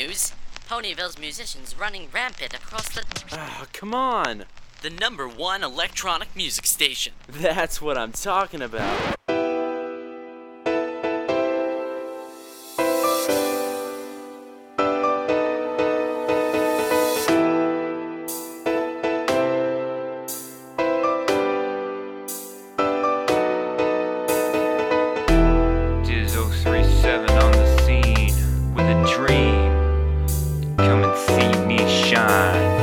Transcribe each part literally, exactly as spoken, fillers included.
news. Ponyville's musicians running rampant across the... Ah, come on! The number one electronic music station. That's what I'm talking about. Dizzo three seven on the scene with a dream. Come and see me shine.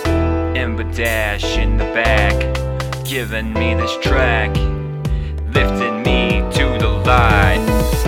Ember Dash in the back, giving me this track, lifting me to the light.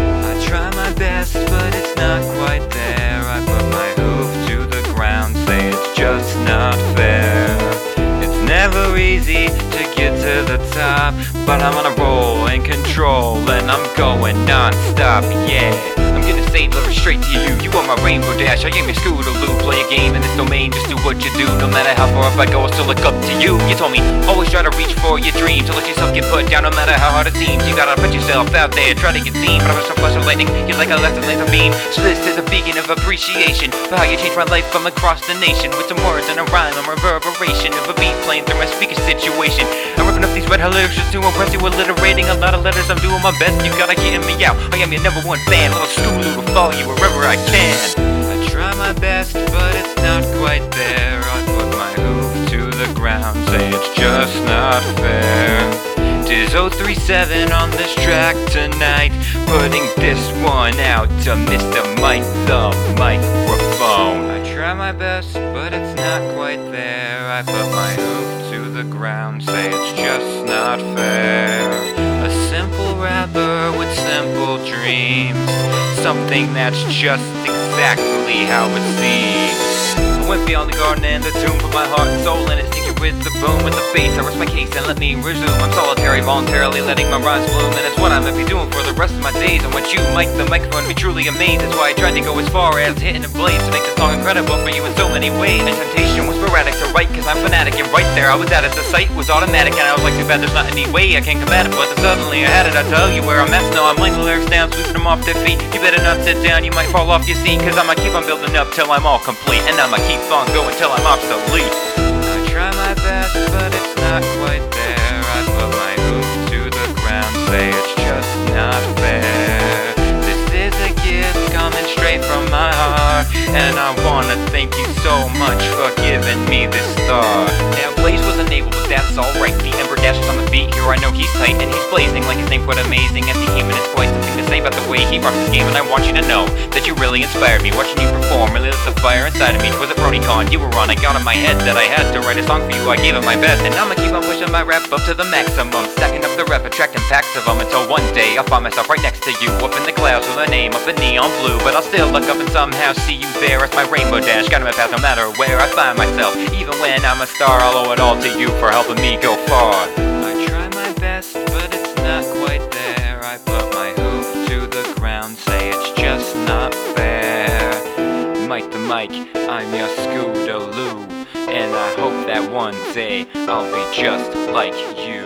I try my best, but it's not quite there. I put my hoof to the ground, say it's just not fair. It's never easy to get to the top, but I'm on a roll and control, and I'm going non-stop, yeah. I'm gonna say love straight to you. You are my Rainbow Dash, I ain't your Scootaloo. Play a game in this domain, just do what you do. No matter how far up I go, I still look up to you. You told me, always try to reach for your dreams. To let yourself get put down, no matter how hard it seems. You gotta put yourself out there, try to get seen. But I'm so flash of lightning, you're like a lesson laser beam. So this is a beacon of appreciation for how you changed my life from across the nation. With some words and a rhyme, a reverberation of a beat playing through my speaker situation. I'm ripping up these red hot lyrics just to impress you. Alliterating a lot of letters, I'm doing my best. You gotta get me out, I am your number one fan. Little Scootaloo will follow you wherever I can. I try my best, but it's not quite there. I put my hoof to the ground, say it's just not fair. Dizzo three seven on this track tonight, putting this one out to Mister Mike the microphone. I try my best, but it's not quite there. I put my hoof to the ground, say it's just not fair. A simple rapper with simple dreams, something that's just exactly how it seems. I went beyond the garden and the tomb, put my heart and soul in it, sneak it with the boom, with the bass. I rest my case and let me resume. I'm solitary, voluntarily letting my rhymes bloom, and it's what I'm gonna be doing for the rest of my days. I want you, Mike the microphone, to be truly amazed. That's why I tried to go as far as hitting a blaze to make this song incredible for you in so many ways. And temptation was sporadic to write, cause I'm fanatic, and right there I was at it. The sight was automatic, and I was like, too bad there's not any way I can combat it. But then suddenly I had it. I tell you where I'm at. No, I'm laying the lyrics down, sweeping them off their feet. You better not sit down, you might fall off your seat, cause I'ma keep on building up till I'm all complete, and I'ma keep on going till I'm obsolete. I try my best, but it's not quite there. I put my hoof to the ground, say it's just not fair. This is a gift coming straight from my heart, and I wanna thank you so much for giving me this start. Now Blaze was enabled, but that's alright. The Ember Dash is on the beat, here I know he's tight, and he's blazing like his name quite amazing. As he came in his voice, something to say about the way he rocks his game, and I want you to know that you really inspired me. Watching you perform really lit the fire inside of me. Was it BronyCon you were on? I got in my head that I had to write a song for you. I gave it my best, and I'ma keep on pushing my rap up to the maximum, stacking up the rep, attracting packs of them, until one day I'll find myself right next to you, up in the clouds with a name up in neon blue. But I'll still look up and somehow see you there as my Rainbow Dash, guiding my path no matter where I find myself. Even when I'm a star, I'll owe it all to you for helping me go far. I try my best, but it's not quite there. I put my hoof to the ground, say it's just not fair. Mike the Mike, I'm your Scootaloo, and I hope that one day I'll be just like you.